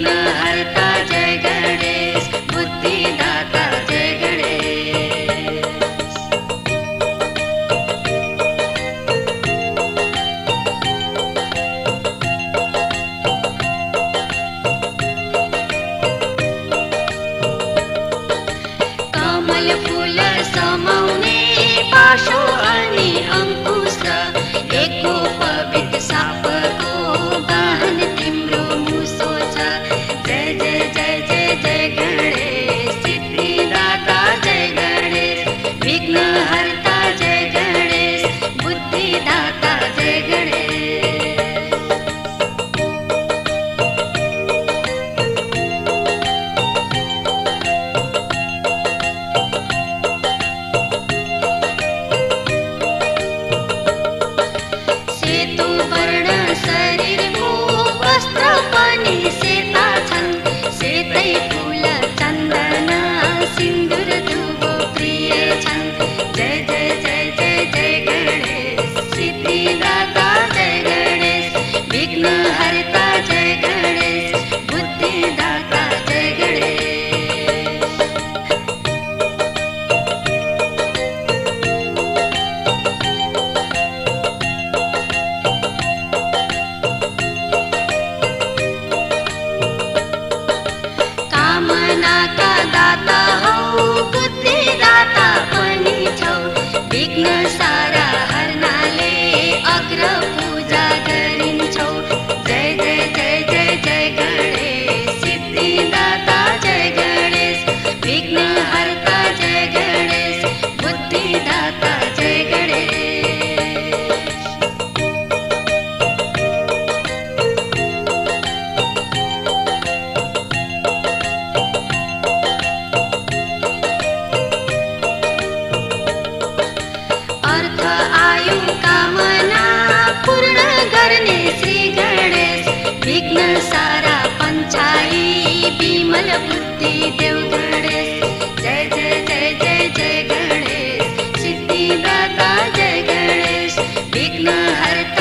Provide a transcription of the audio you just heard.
विघ्नहर्ता जय गणेश, बुद्धिदाता जय गणेश। कमल फूल समाउने पाशो अनि अंकुश, एको पवित्र सापको वाहन तिम्रो मुसो छ। जय जय जय जय जय गणेश, सिद्धिदाता जय गणेश, विघ्नहर्ता जय गणेश, बुद्धिदाता जय गणेश। सेतो वर्ण शरीरको वस्त्र पनि सेता छन्, सेतै फूल चन्दन सिन्दुर धुबो प्रिय छन्। जय जय जय जय जय गणेश, सिद्धिदाता जय गणेश, विघ्नहर्ता जय गणेश, बुद्धिदाता जय गणेश। कामनाका दाता हौ, बुद्धिदाता पनि छौ, विघ्न सारा हर्नाले अग्र पूजा गरिन्छौ। जय जय जय जय जय गणेश, सिद्धिदाता जय गणेश, विघ्नहर्ता जय गणेश, बुद्धिदाता जय गणेश। अर्थ आयु कामना पूर्ण गर्ने श्री गणेश, विघ्न सारा पञ्चाई विमल बुद्धि देव गणेश। जय जय जय जय जय गणेश, सिद्धिदाता जय गणेश, विघ्नहर्ता